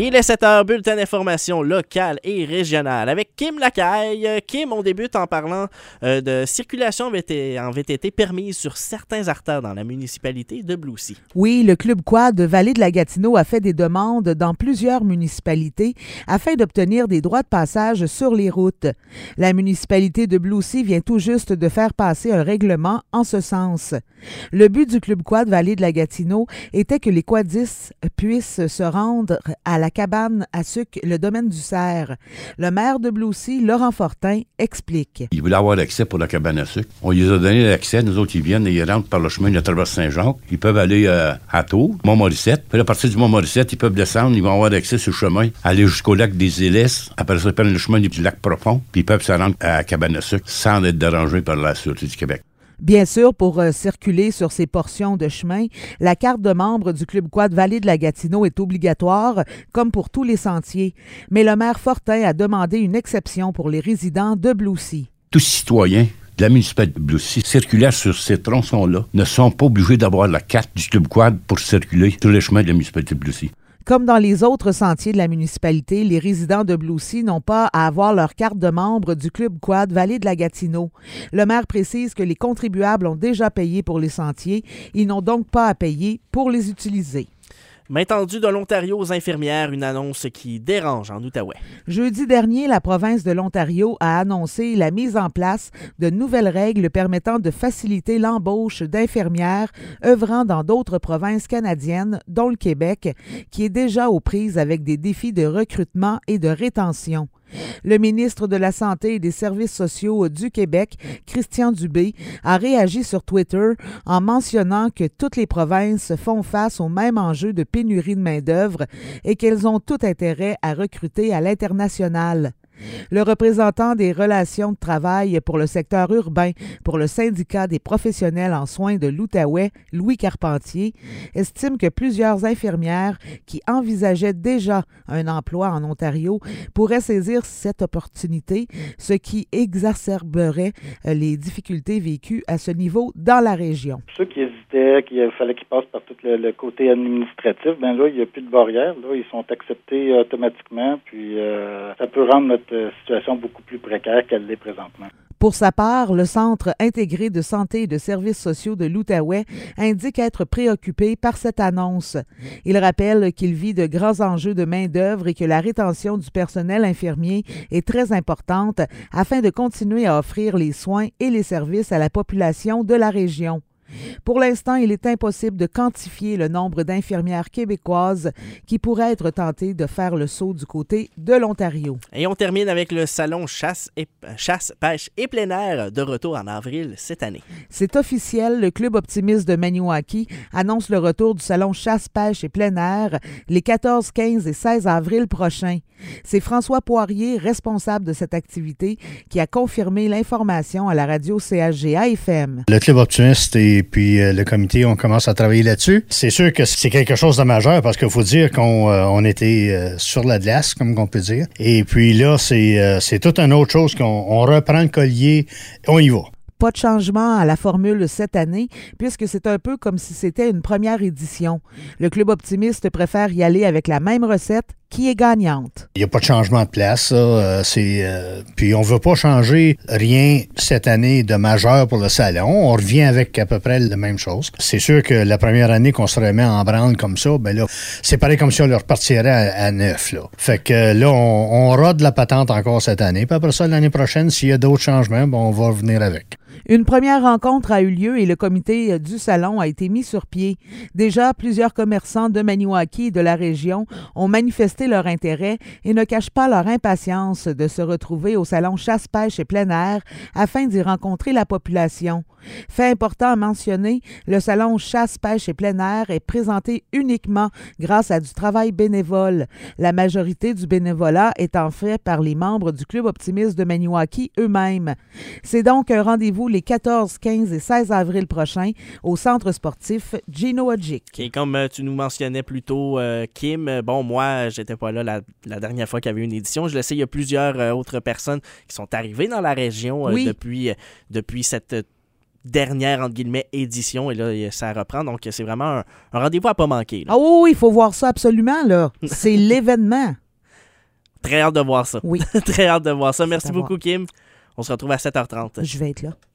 Il est 7h, bulletin d'information locale et régionale avec Kim Lacaille. Kim, on débute en parlant de circulation en VTT permise sur certains artères dans la municipalité de Blue-Sea. Oui, le Club Quad de Vallée de la Gatineau a fait des demandes dans plusieurs municipalités afin d'obtenir des droits de passage sur les routes. La municipalité de Blue-Sea vient tout juste de faire passer un règlement en ce sens. Le but du Club Quad Vallée de la Gatineau était que les quadistes puissent se rendre à la cabane à sucre, le domaine du Cerf. Le maire de Blue-Sea, Laurent Fortin, explique. Ils voulaient avoir l'accès pour la cabane à sucre. On les a donné l'accès. Nous autres, ils viennent et ils rentrent par le chemin de traverse Saint-Jean. Ils peuvent aller à Tours, Mont-Morissette. Puis à partir du Mont-Morissette, ils peuvent descendre. Ils vont avoir accès sur le chemin, aller jusqu'au lac des Iles. Après ça, ils prennent le chemin du lac profond. Puis ils peuvent se rendre à la cabane à sucre sans être dérangés par la Sûreté du Québec. Bien sûr, pour circuler sur ces portions de chemin, la carte de membre du Club Quad Vallée de la Gatineau est obligatoire, comme pour tous les sentiers. Mais le maire Fortin a demandé une exception pour les résidents de Blue-Sea. Tous citoyens de la municipalité de Blue-Sea circulaires sur ces tronçons-là ne sont pas obligés d'avoir la carte du Club Quad pour circuler sur les chemins de la municipalité de Blue-Sea. Comme dans les autres sentiers de la municipalité, les résidents de Blue-Sea n'ont pas à avoir leur carte de membre du Club Quad Vallée de la Gatineau. Le maire précise que les contribuables ont déjà payé pour les sentiers. Ils n'ont donc pas à payer pour les utiliser. Main tendue de l'Ontario aux infirmières, une annonce qui dérange en Outaouais. Jeudi dernier, la province de l'Ontario a annoncé la mise en place de nouvelles règles permettant de faciliter l'embauche d'infirmières œuvrant dans d'autres provinces canadiennes, dont le Québec, qui est déjà aux prises avec des défis de recrutement et de rétention. Le ministre de la Santé et des Services sociaux du Québec, Christian Dubé, a réagi sur Twitter en mentionnant que toutes les provinces font face au même enjeu de pénurie de main-d'œuvre et qu'elles ont tout intérêt à recruter à l'international. Le représentant des relations de travail pour le secteur urbain pour le syndicat des professionnels en soins de l'Outaouais, Louis Carpentier, estime que plusieurs infirmières qui envisageaient déjà un emploi en Ontario pourraient saisir cette opportunité, ce qui exacerberait les difficultés vécues à ce niveau dans la région. Ceux qui hésitaient, qu'il fallait qu'ils passent par tout le côté administratif, bien là, il n'y a plus de barrière. Là, ils sont acceptés automatiquement, puis ça peut rendre notre situation beaucoup plus précaire qu'elle l'est présentement. Pour sa part, le Centre intégré de santé et de services sociaux de l'Outaouais indique être préoccupé par cette annonce. Il rappelle qu'il vit de grands enjeux de main-d'œuvre et que la rétention du personnel infirmier est très importante afin de continuer à offrir les soins et les services à la population de la région. Pour l'instant, il est impossible de quantifier le nombre d'infirmières québécoises qui pourraient être tentées de faire le saut du côté de l'Ontario. Et on termine avec le salon chasse, pêche et plein air de retour en avril cette année. C'est officiel, le Club optimiste de Maniwaki annonce le retour du salon chasse, pêche et plein air les 14, 15 et 16 avril prochains. C'est François Poirier, responsable de cette activité, qui a confirmé l'information à la radio CHGA-FM. Le Club optimiste et puis le comité, on commence à travailler là-dessus. C'est sûr que c'est quelque chose de majeur parce qu'il faut dire qu'on était sur la glace, comme on peut dire. Et puis là, c'est toute une autre chose qu'on reprend le collier, on y va. Pas de changement à la formule cette année, puisque c'est un peu comme si c'était une première édition. Le Club optimiste préfère y aller avec la même recette qui est gagnante. Il n'y a pas de changement de place, ça. Puis on ne veut pas changer rien cette année de majeur pour le salon. On revient avec à peu près la même chose. C'est sûr que la première année qu'on se remet en branle comme ça, ben là, c'est pareil comme si on le repartirait à neuf, là. Fait que là, on rôde la patente encore cette année. Puis après ça, l'année prochaine, s'il y a d'autres changements, ben on va revenir avec. Une première rencontre a eu lieu et le comité du salon a été mis sur pied. Déjà, plusieurs commerçants de Maniwaki et de la région ont manifesté leur intérêt et ne cachent pas leur impatience de se retrouver au salon chasse-pêche et plein air afin d'y rencontrer la population. Fait important à mentionner, le salon chasse-pêche et plein air est présenté uniquement grâce à du travail bénévole. La majorité du bénévolat étant fait par les membres du Club optimiste de Maniwaki eux-mêmes. C'est donc un rendez-vous les 14, 15 et 16 avril prochains au centre sportif Gino Odjick. Et comme tu nous mentionnais plus tôt, Kim, bon, moi, j'étais pas là la dernière fois qu'il y avait une édition. Je le sais, il y a plusieurs autres personnes qui sont arrivées dans la région depuis cette dernière, entre guillemets, édition. Et là, ça reprend. Donc, c'est vraiment un rendez-vous à pas manquer. Là. Ah oui, il faut voir ça absolument, là. C'est l'événement. Très hâte de voir ça. Oui. Très hâte de voir ça. Merci savoir. beaucoup, Kim. On se retrouve à 7h30. Je vais être là.